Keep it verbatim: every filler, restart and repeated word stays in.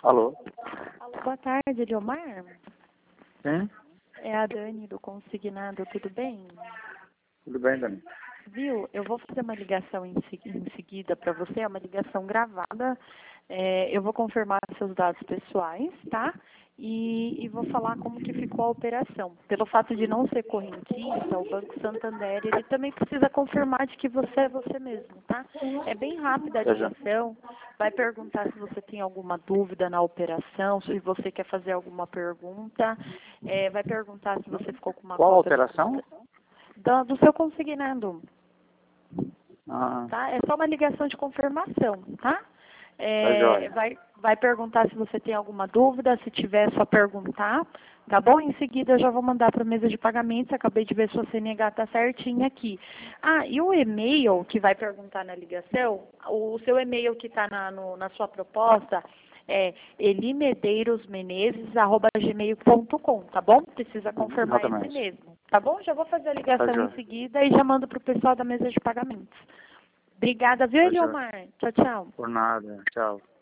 Alô? Alô, boa tarde, Eliomar. Sim? É a Dani do Consignado, tudo bem? Tudo bem, Dani? Viu? Eu vou fazer uma ligação em, se- em seguida para você, é uma ligação gravada. É, eu vou confirmar seus dados pessoais, tá? E, e vou falar como que ficou a operação. Pelo fato de não ser correntista, o Banco Santander, ele também precisa confirmar de que você é você mesmo, tá? É bem rápida a Eu já. ligação. Vai perguntar se você tem alguma dúvida na operação, se você quer fazer alguma pergunta. É, vai perguntar se você ficou com uma Qual a cópia do alteração? do, do seu consignado, Ah, tá? É só uma ligação de confirmação, tá? tá É, joia. vai, vai perguntar se você tem alguma dúvida, se tiver, é só perguntar, tá bom? Em seguida eu já vou mandar para a mesa de pagamentos, acabei de ver se sua C N H tá certinha aqui. Ah, e o e-mail que vai perguntar na ligação, o seu e-mail que está na, no- na sua proposta é elimedeirosmenezes arroba gmail ponto com, tá bom? Precisa confirmar esse Exatamente. mesmo, tá bom? Já vou fazer a Tá ligação em joia. seguida e já mando para o pessoal da mesa de pagamentos. Obrigada, viu, Tá joia. Eliomar? Tchau, tchau. Por nada. Tchau.